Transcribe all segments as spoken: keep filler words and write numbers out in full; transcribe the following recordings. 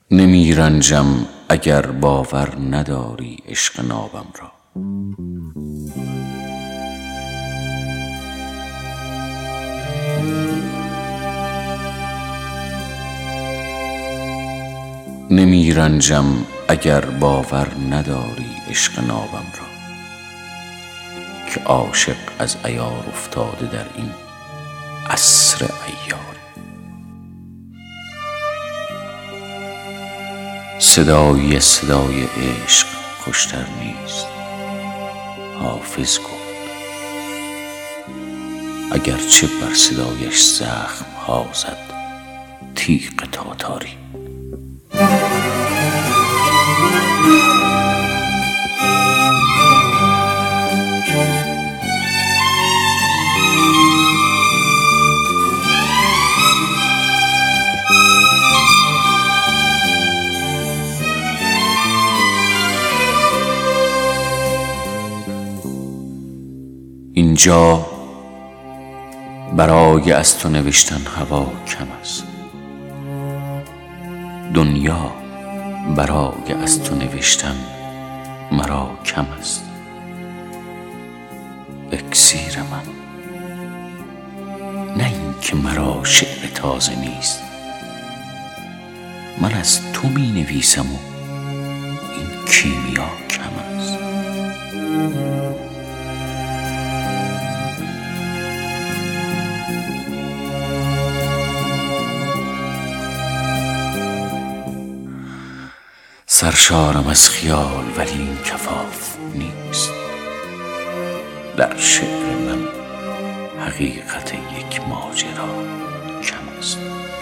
نمی رنجم اگر باور نداری عشق نابم را. نمی رنجم اگر باور نداری عشق نابم را، که عاشق از عیار افتاده در این عصر عیار. صدایی صدای عشق خوشتر نیست، حافظ گفت، اگرچه بر صدایش زخم ها زد تیغ تاتاری. اینجا برای از تو نوشتن هوا کم است، دنیا برای از تو نوشتن مرا کم است. اکسیر من، نه این که مرا شعر تازه نیست، من از تو می نویسم و این کیمیا کم است. سرشارم از خیال ولی این کفاف نیست، در شعر من حقیقت یک ماجرا کم است.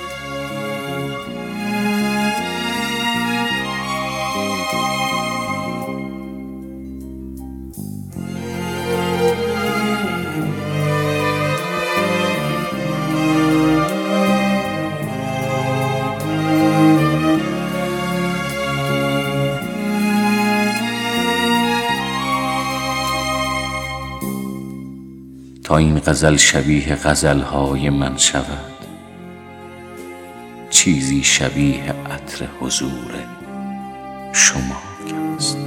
تا این غزل شبیه غزلهای من شود، چیزی شبیه عطر حضور شما کم است.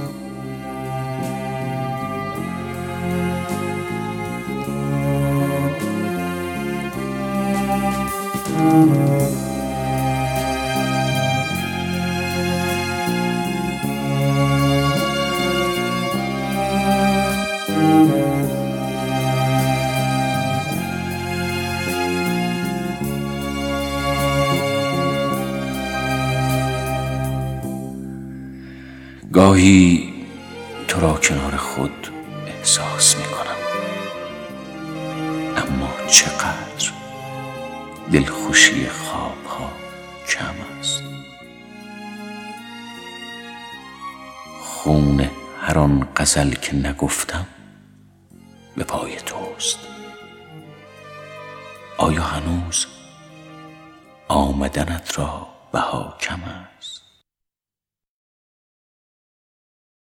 گاهی تو را کنار خود احساس می کنم، اما چقدر دلخوشی خواب ها کم است. خون هر آن غزل که نگفتم به پای توست. آیا هنوز آمدنت را بها کم است؟